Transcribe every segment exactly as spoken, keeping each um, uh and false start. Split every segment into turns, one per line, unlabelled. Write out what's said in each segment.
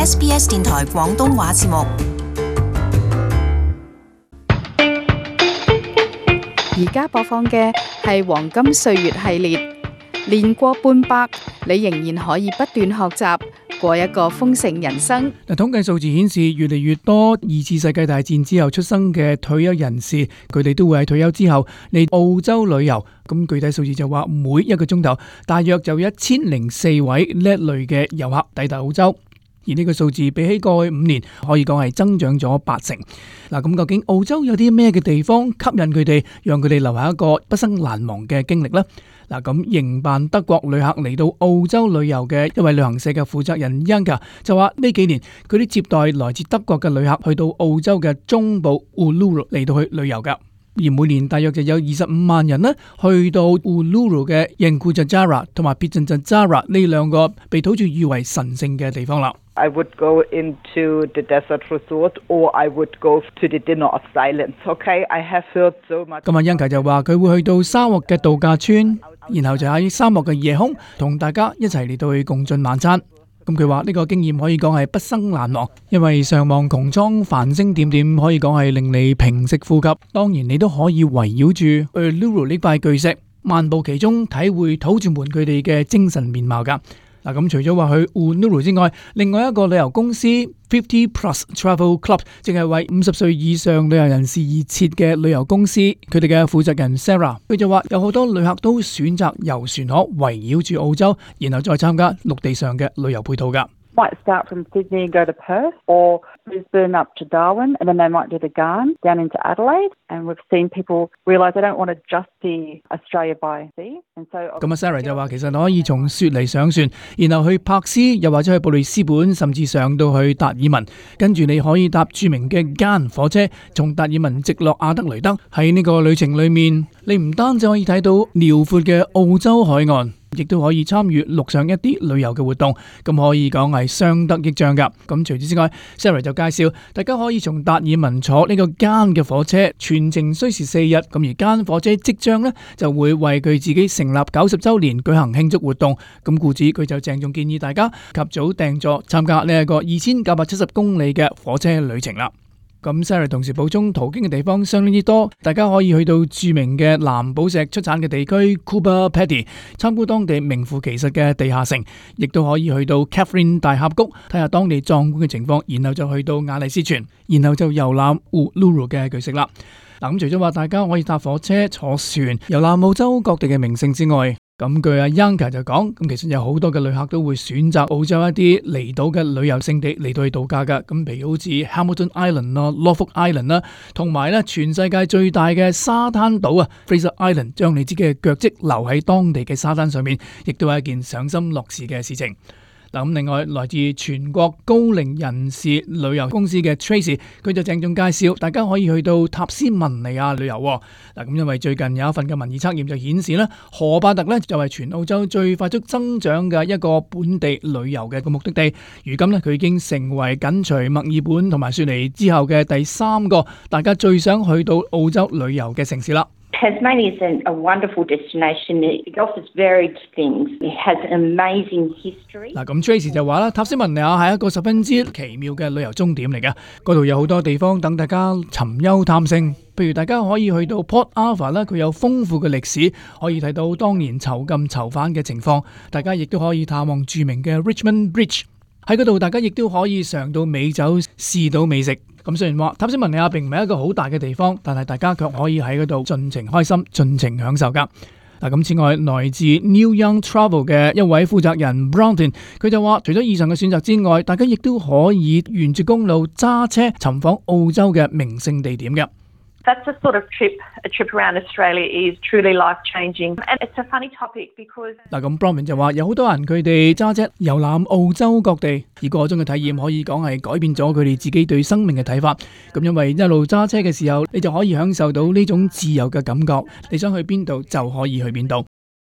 S B S 電台廣東話節目。
而家播放嘅係黃金歲月系列，年過半百，你仍然可以不斷學習，過一個豐盛人生。
嗱，統計數字顯示，越嚟越多二次世界大戰之後出生嘅退休人士，佢哋都會喺退休之後嚟澳洲旅遊。咁具體數字就話，每一個鐘頭大約就一千零四位呢一類嘅遊客抵達澳洲。而呢個數字比起過去五年，可以講係增長咗八成。嗱，咁究竟澳洲有啲咩嘅地方吸引佢哋，讓佢哋留下一個畢生難忘嘅經歷呢？嗱，咁營辦德國旅客嚟到澳洲旅遊嘅一位旅行社嘅負責人 Yanka 就話：呢幾年佢哋接待來自德國嘅旅客去到澳洲嘅中部 Uluru 嚟到去旅遊㗎。而每年大約就有二十五萬人呢去到 Uluru 嘅 Yangkujajarra 同埋 Pitjantjatjara 呢兩個被土著譽為神聖嘅地方啦。
I would go into the desert resort or I would go to the dinner of silence. Okay, I have heard so much.
今日恩琪就話佢會去到沙漠嘅度假村，然後就喺沙漠嘅夜空同大家一齊嚟到去共進晚餐。咁佢話呢個經驗可以講係畢生難忘，因為上望穹蒼繁星點點，可以講係令你平息呼吸。當然你都可以圍繞住 Uluru 呢塊巨石漫步其中，體會土著們佢哋嘅精神面貌㗎。嗱，咁除咗話去 Uluru 之外，另外一個旅遊公司 Fifty Plus Travel Club， 即係為五十歲以上旅遊人士而設嘅旅遊公司，佢哋嘅負責人 Sarah， 佢就話有好多旅客都選擇遊船河圍繞住澳洲，然後再參加陸地上嘅旅遊配套㗎。
Might start from Sydney and go to Perth, or Brisbane up to Darwin, and then they might do the Garn down into Adelaide. And we've seen people realise they don't want to just see Australia by sea. And so
咁啊 Sarah 就話其實你可以從雪梨上船，然後去珀斯，又或者去布里斯本，甚至上到去達爾文，跟住你可以搭著名嘅 Garn 火車，從達爾文直落亞德雷德。喺呢個旅程裏面，你唔單止可以睇到遼闊嘅澳洲海岸，亦都可以參與陸上一啲旅遊嘅活動，咁可以講係相得益彰㗎。咁除此之外 ，Sarah 就介紹大家可以從達爾文坐呢個Garn嘅火車，全程需時四日。咁而Garn火車即將呢就會為佢自己成立九十週年舉行慶祝活動。咁故此佢就鄭重建議大家及早訂座參加呢一個二千九百七十公里嘅火車旅程啦。咁 Sarah 同時補充，途經嘅地方相當之多，大家可以去到著名嘅藍寶石出產嘅地區 Cooper Pedy， 參觀當地名副其實嘅地下城，亦都可以去到 Catherine 大峽谷睇下當地壯觀嘅情況，然後就去到亞麗斯泉，然後就遊覽 Uluru 嘅巨石啦。嗱，咁除咗話大家可以搭火車、坐船遊覽澳洲各地嘅名勝之外，咁據阿 Yanka 就講，咁其實有好多嘅旅客都會選擇澳洲一啲離島嘅旅遊勝地嚟到去度假噶。咁譬如好似 Hamilton Island 啦、Norfolk Island 啦，同埋咧全世界最大嘅沙灘島啊 Fraser Island， 將你自己嘅腳跡留喺當地嘅沙灘上面，亦都係一件賞心樂事嘅事情。嗱，咁另外來自全國高齡人士旅遊公司嘅 Tracy， 佢就鄭重介紹，大家可以去到塔斯文尼亞旅遊。嗱，咁因為最近有一份嘅民意測驗就顯示咧，荷巴特咧就係全澳洲最快速增長嘅一個本地旅遊嘅個目的地。如今咧，佢已經成為緊隨墨爾本同埋雪梨之後嘅第三個大家最想去到澳洲旅遊嘅城市啦。
Tasmania is a wonderful destination. It offers varied things. It has an amazing history.
嗱，咁 Tracy 就話啦，塔斯文尼亞係一個十分之奇妙嘅旅遊終點嚟嘅，嗰度有好多地方等大家尋幽探勝。譬如大家可以去到 Port Arthur 啦，佢有豐富嘅歷史，可以睇到當年囚禁囚犯嘅情況。大家亦都可以探望著名嘅 Richmond Bridge。喺嗰度，大家亦都可以嘗到美酒、試到美食。咁雖然話塔斯文尼亞並唔係一個好大嘅地方，但係大家卻可以喺嗰度盡情開心、盡情享受㗎。嗱，咁此外，來自 New Young Travel 嘅一位負責人 Brownton， 佢就話，除咗以上嘅選擇之外，大家亦都可以沿住公路揸車尋訪澳洲嘅名勝地點嘅。
That's the sort of trip, a trip around Australia is truly life-changing. And it's a funny topic because
嗱，咁 Brownman 就話有好多人佢哋揸車遊覽澳洲各地，而個中嘅體驗可以講係改變咗佢哋自己對生命嘅睇法。咁因為一路揸車嘅時候，你就可以享受到呢種自由嘅感覺，你想去邊度就可以去邊度。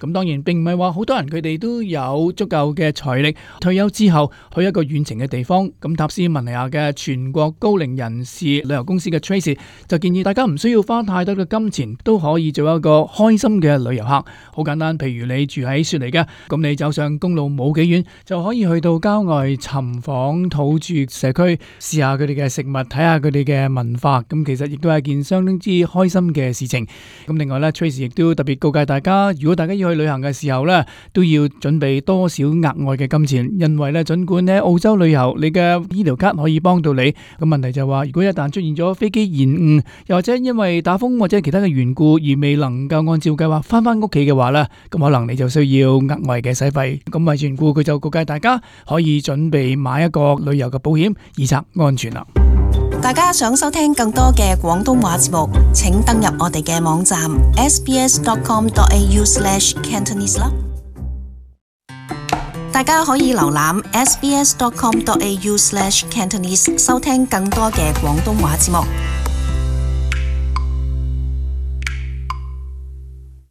咁當然並唔係話好多人佢哋都有足夠嘅財力退休之後去一個遠程嘅地方。咁塔斯文尼亞嘅全國高齡人士旅遊公司嘅 Tracy 就建議大家唔需要花太多嘅金錢都可以做一個開心嘅旅遊客。好簡單，譬如你住喺雪梨嘅，咁你走上公路冇幾遠就可以去到郊外尋訪土著社區，試下佢哋嘅食物，睇下佢哋嘅文化。咁其實亦都係一件相當之開心嘅事情。咁另外咧 Tracy 亦都特別告誡大家，如果大家要去旅行嘅時候咧，都要準備多少額外嘅金錢，因為咧盡管喺澳洲旅遊，你嘅醫療卡可以幫到你，咁問題就係話，如果一旦出現咗飛機延誤，又或者因為打風或者其他嘅緣故而未能夠按照計劃翻翻屋企嘅話咧，咁可能你就需要額外嘅使費。咁為緣故，佢就告誡大家可以準備買一個旅遊嘅保險，以策安全啦。
大家想收聽更多嘅廣東話節目，請登入我哋嘅網站 s b s dot com dot a u slash cantonese 啦。大家可以瀏覽 s b s dot com dot a u slash cantonese 收聽更多嘅廣東話節目。